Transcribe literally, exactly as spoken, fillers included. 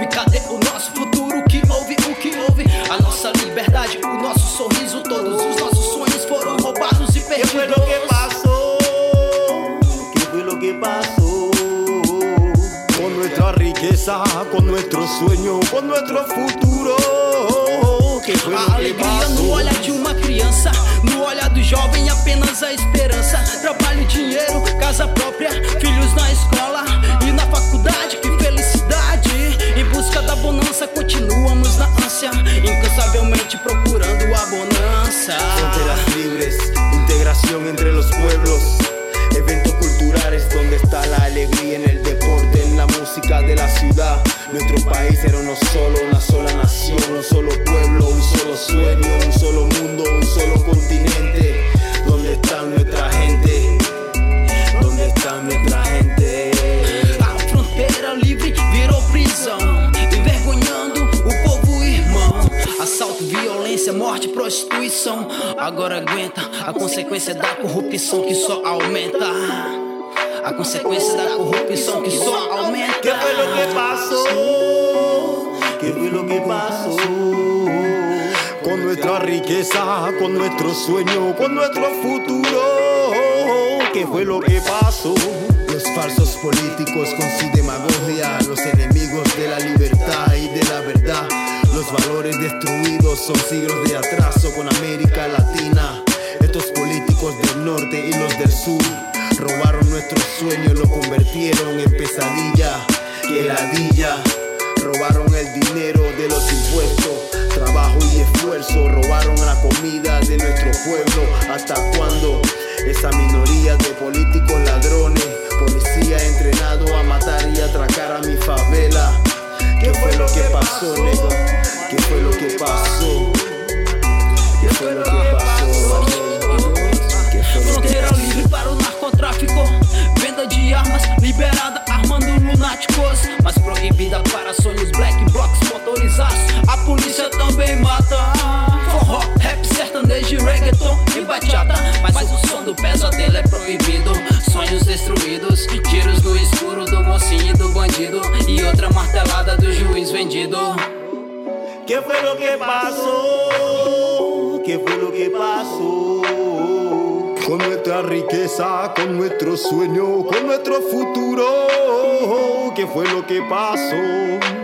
houve? Cadê o nosso futuro? O que houve? O que houve? A nossa liberdade, o nosso sorriso, todos os nossos sonhos foram roubados e perdidos. ¿Qué fue lo que pasó? ¿Qué fue lo que pasó? Con nuestra riqueza, con nuestro sueño, con nuestro futuro. Que foi a alegria no olhar de uma criança, no olhar do jovem apenas a esperança. Trabalho, dinheiro, casa própria, filhos na escola e na faculdade. Que felicidade! Em busca da bonança continuamos na ânsia, incansavelmente procurando a bonança. Fronteras libres, integración entre los pueblos, eventos culturales donde está la alegría en el deporte, en la música de la ciudad. Nuestro país era uno solo, una sola nación, un solo pueblo, un solo sueño, un solo mundo, un solo continente. ¿Dónde está nuestra gente? ¿Dónde está nuestra gente? A fronteira livre virou prisão, envergonhando o povo irmão. Assalto, violência, morte, prostituição. Agora aguenta a consequência da corrupção que só aumenta. A consecuencia de la corrupción que solo aumenta. ¿Qué fue lo que pasó? ¿Qué fue lo que pasó? Con nuestra riqueza, con nuestro sueño, con nuestro futuro. ¿Qué fue lo que pasó? Los falsos políticos con su demagogia, los enemigos de la libertad y de la verdad. Los valores destruidos son siglos de atraso con América Latina. Estos políticos del norte y los del sur robaron nuestros sueños, lo convirtieron en pesadilla, que ladilla. Robaron el dinero de los impuestos, trabajo y esfuerzo. Robaron la comida de nuestro pueblo. ¿Hasta cuándo? Esa minoría de políticos ladrones, policía entrenado a matar y atracar a mi favela. ¿Qué fue lo que pasó, nego? ¿Qué fue lo que pasó? ¿Qué fue lo que pasó? Fronteira livre para o narcotráfico, venda de armas liberada armando lunáticos, mas proibida para sonhos black blocs motorizados. A polícia também mata. Forró, rap, sertanejo, reggaeton e bachata, mas o som do pesadelo é proibido. Sonhos destruídos, tiros no escuro do mocinho e do bandido, e outra martelada do juiz vendido. ¿Qué fue lo que pasó? ¿Qué fue lo que pasó? Con nuestra riqueza, con nuestro sueño, con nuestro futuro. ¿Qué fue lo que pasó?